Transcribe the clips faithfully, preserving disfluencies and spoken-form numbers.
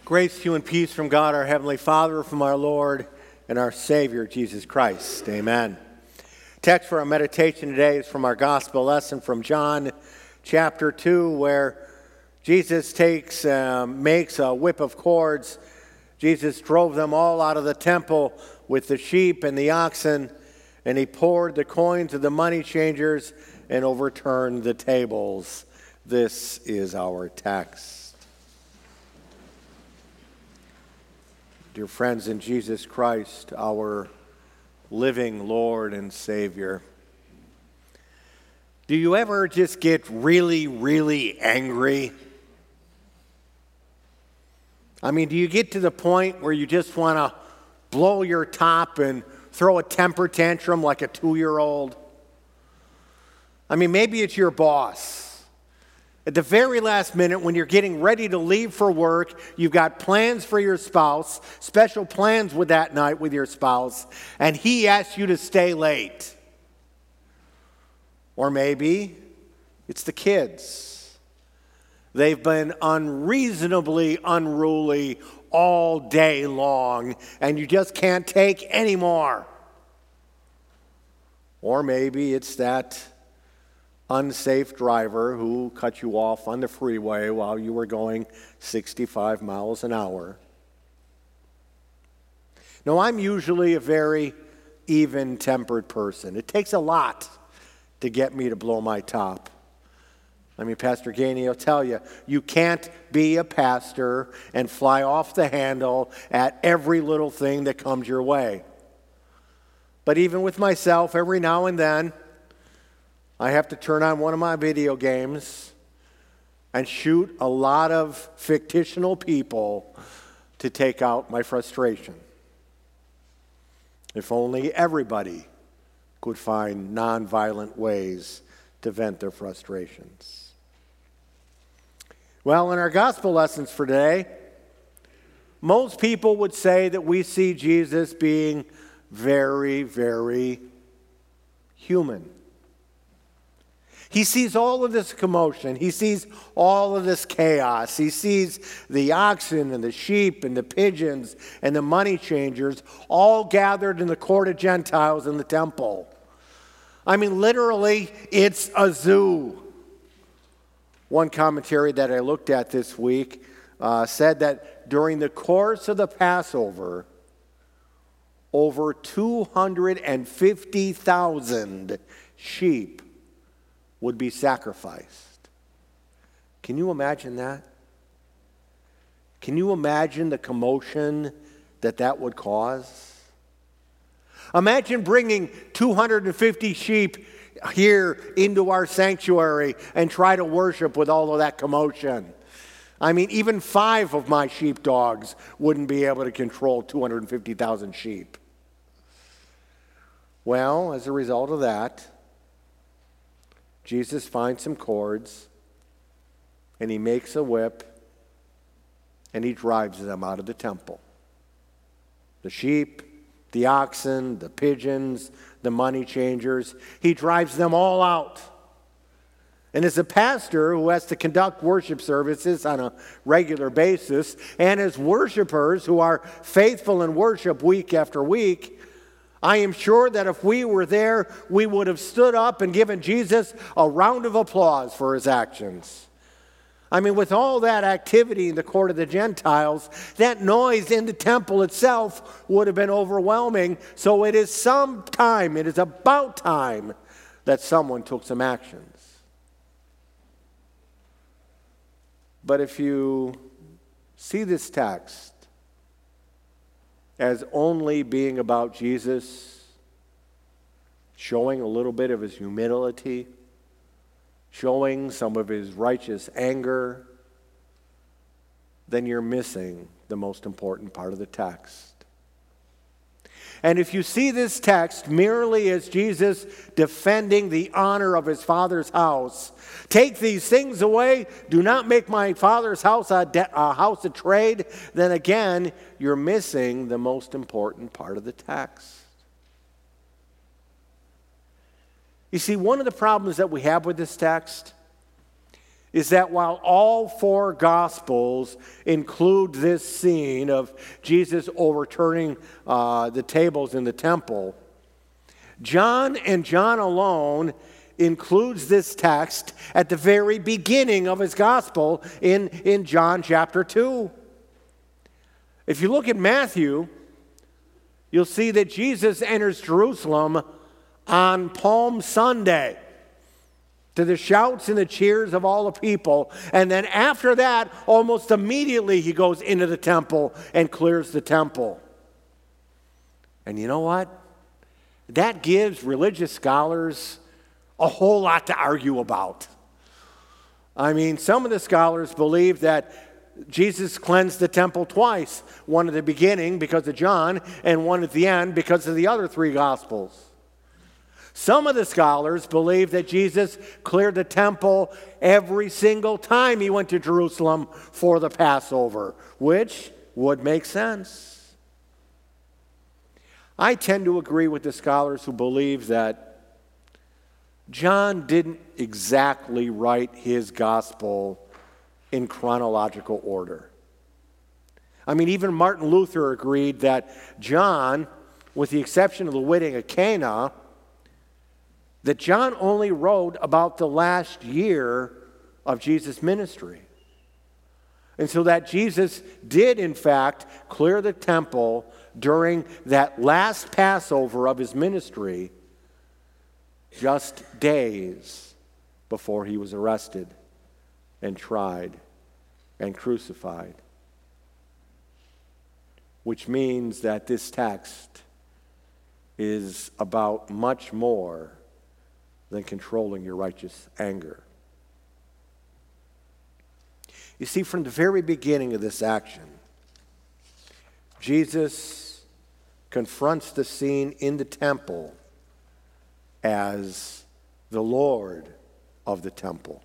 Grace to you and peace from God, our Heavenly Father, from our Lord and our Savior, Jesus Christ. Amen. Text for our meditation today is from our gospel lesson from John chapter two, where Jesus takes, um, makes a whip of cords. Jesus drove them all out of the temple with the sheep and the oxen, and he poured the coins of the money changers and overturned the tables. This is our text. Dear friends in Jesus Christ, our living Lord and Savior, do you ever just get really, really angry? I mean, do you get to the point where you just want to blow your top and throw a temper tantrum like a two-year-old? I mean, maybe it's your boss. At the very last minute, when you're getting ready to leave for work, you've got plans for your spouse, special plans with that night with your spouse, and he asks you to stay late. Or maybe it's the kids. They've been unreasonably unruly all day long, and you just can't take any more. Or maybe it's that unsafe driver who cut you off on the freeway while you were going sixty-five miles an hour. Now, I'm usually a very even-tempered person. It takes a lot to get me to blow my top. I mean, Pastor Gainey will tell you, you can't be a pastor and fly off the handle at every little thing that comes your way. But even with myself, every now and then, I have to turn on one of my video games and shoot a lot of fictional people to take out my frustration. If only everybody could find nonviolent ways to vent their frustrations. Well, in our gospel lessons for today, most people would say that we see Jesus being very, very human. He sees all of this commotion. He sees all of this chaos. He sees the oxen and the sheep and the pigeons and the money changers all gathered in the court of Gentiles in the temple. I mean, literally, it's a zoo. One commentary that I looked at this week uh, said that during the course of the Passover, over two hundred fifty thousand sheep would be sacrificed. Can you imagine that? Can you imagine the commotion that that would cause? Imagine bringing two hundred fifty sheep here into our sanctuary and try to worship with all of that commotion. I mean, even five of my sheepdogs wouldn't be able to control two hundred fifty thousand sheep. Well, as a result of that, Jesus finds some cords, and he makes a whip, and he drives them out of the temple. The sheep, the oxen, the pigeons, the money changers, he drives them all out. And as a pastor who has to conduct worship services on a regular basis, and as worshipers who are faithful in worship week after week, I am sure that if we were there, we would have stood up and given Jesus a round of applause for his actions. I mean, with all that activity in the court of the Gentiles, that noise in the temple itself would have been overwhelming. So it is some time, it is about time that someone took some actions. But if you see this text as only being about Jesus, showing a little bit of his humility, showing some of his righteous anger, then you're missing the most important part of the text. And if you see this text merely as Jesus defending the honor of his Father's house, take these things away, do not make my Father's house a, de- a house of trade, then again, you're missing the most important part of the text. You see, one of the problems that we have with this text is that while all four Gospels include this scene of Jesus overturning uh, the tables in the temple, John and John alone includes this text at the very beginning of his Gospel in, in John chapter two. If you look at Matthew, you'll see that Jesus enters Jerusalem on Palm Sunday, to the shouts and the cheers of all the people. And then after that, almost immediately he goes into the temple and clears the temple. And you know what? That gives religious scholars a whole lot to argue about. I mean, some of the scholars believe that Jesus cleansed the temple twice, one at the beginning because of John, and one at the end because of the other three Gospels. Some of the scholars believe that Jesus cleared the temple every single time he went to Jerusalem for the Passover, which would make sense. I tend to agree with the scholars who believe that John didn't exactly write his gospel in chronological order. I mean, even Martin Luther agreed that John, with the exception of the wedding of Cana, that John only wrote about the last year of Jesus' ministry. And so that Jesus did, in fact, clear the temple during that last Passover of his ministry, just days before he was arrested and tried and crucified. Which means that this text is about much more than controlling your righteous anger. You see, from the very beginning of this action, Jesus confronts the scene in the temple as the Lord of the temple.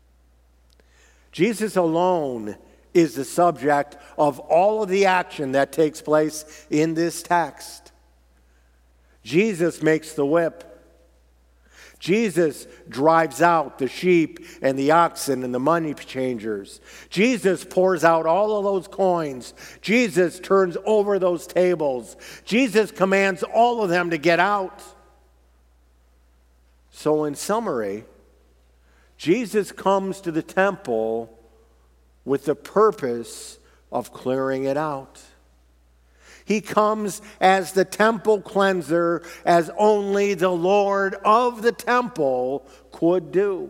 Jesus alone is the subject of all of the action that takes place in this text. Jesus makes the whip. Jesus drives out the sheep and the oxen and the money changers. Jesus pours out all of those coins. Jesus turns over those tables. Jesus commands all of them to get out. So in summary, Jesus comes to the temple with the purpose of clearing it out. He comes as the temple cleanser, as only the Lord of the temple could do.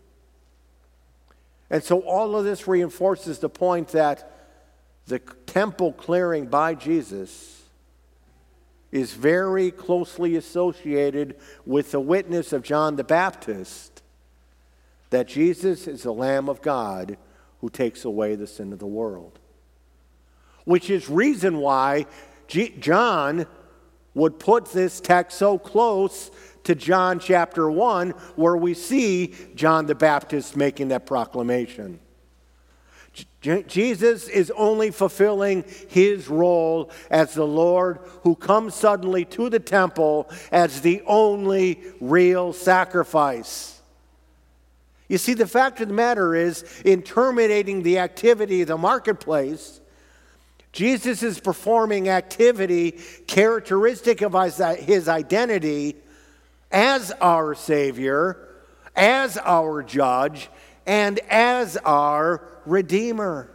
And so all of this reinforces the point that the temple clearing by Jesus is very closely associated with the witness of John the Baptist that Jesus is the Lamb of God who takes away the sin of the world. Which is reason why G- John would put this text so close to John chapter one, where we see John the Baptist making that proclamation. J- Jesus is only fulfilling his role as the Lord who comes suddenly to the temple as the only real sacrifice. You see, the fact of the matter is, in terminating the activity of the marketplace, Jesus is performing activity characteristic of his identity as our Savior, as our Judge, and as our Redeemer.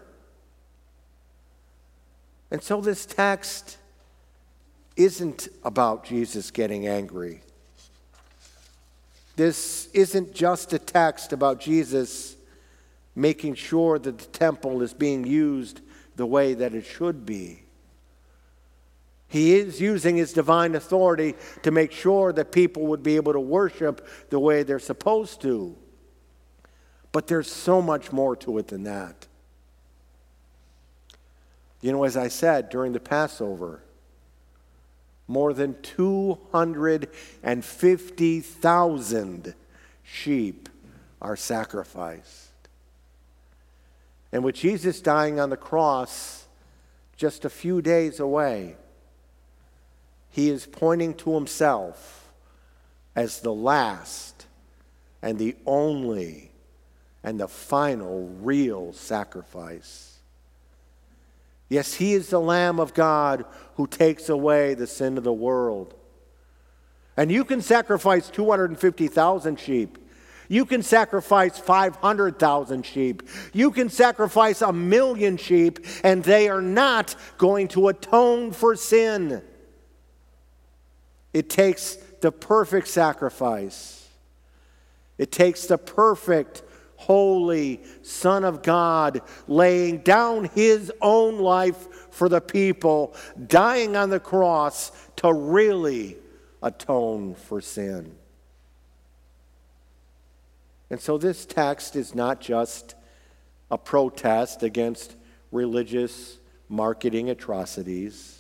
And so this text isn't about Jesus getting angry. This isn't just a text about Jesus making sure that the temple is being used the way that it should be. He is using his divine authority to make sure that people would be able to worship the way they're supposed to. But there's so much more to it than that. You know, as I said, during the Passover, more than two hundred fifty thousand sheep are sacrificed. And with Jesus dying on the cross just a few days away, he is pointing to himself as the last and the only and the final real sacrifice. Yes, he is the Lamb of God who takes away the sin of the world. And you can sacrifice two hundred fifty thousand sheep. You can sacrifice five hundred thousand sheep. You can sacrifice a million sheep, and they are not going to atone for sin. It takes the perfect sacrifice. It takes the perfect, holy Son of God laying down his own life for the people, dying on the cross to really atone for sin. And so this text is not just a protest against religious marketing atrocities.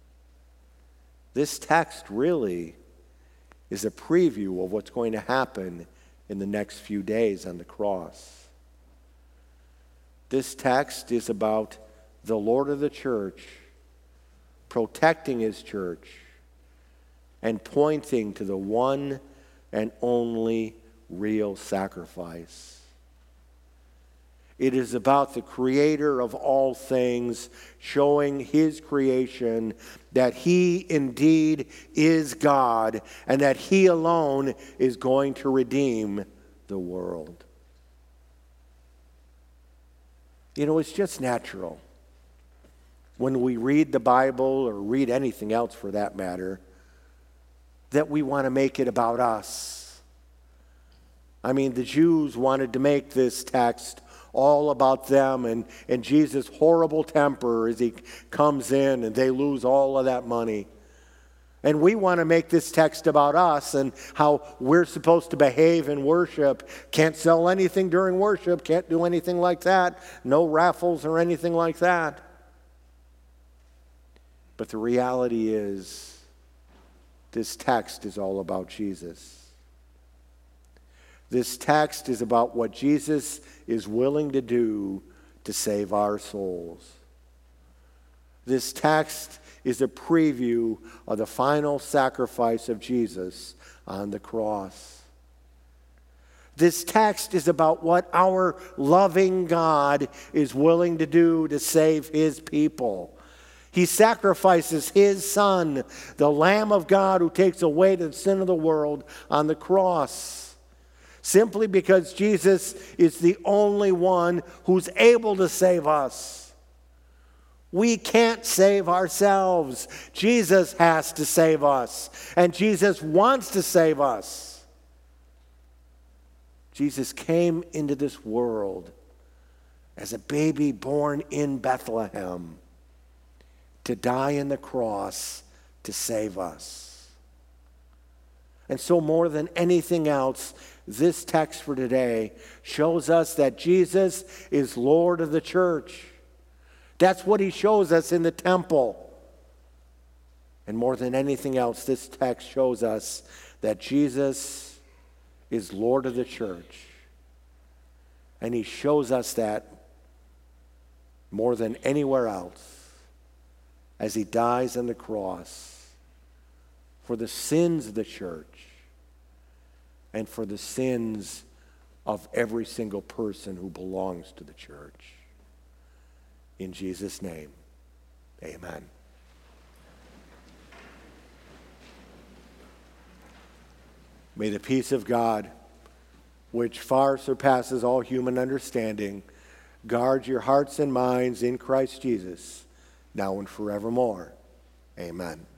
This text really is a preview of what's going to happen in the next few days on the cross. This text is about the Lord of the church protecting his church and pointing to the one and only real sacrifice. It is about the creator of all things showing his creation that he indeed is God and that he alone is going to redeem the world. You know, it's just natural when we read the Bible or read anything else for that matter that we want to make it about us. I mean, the Jews wanted to make this text all about them and, and Jesus' horrible temper as he comes in and they lose all of that money. And we want to make this text about us and how we're supposed to behave in worship. Can't sell anything during worship, can't do anything like that. No raffles or anything like that. But the reality is, this text is all about Jesus. This text is about what Jesus is willing to do to save our souls. This text is a preview of the final sacrifice of Jesus on the cross. This text is about what our loving God is willing to do to save his people. He sacrifices his Son, the Lamb of God who takes away the sin of the world, on the cross. Simply because Jesus is the only one who's able to save us. We can't save ourselves. Jesus has to save us. And Jesus wants to save us. Jesus came into this world as a baby born in Bethlehem to die on the cross to save us. And so more than anything else, this text for today shows us that Jesus is Lord of the church. That's what he shows us in the temple. And more than anything else, this text shows us that Jesus is Lord of the church. And he shows us that more than anywhere else as he dies on the cross for the sins of the church and for the sins of every single person who belongs to the church. In Jesus' name, amen. May the peace of God, which far surpasses all human understanding, guard your hearts and minds in Christ Jesus, now and forevermore. Amen.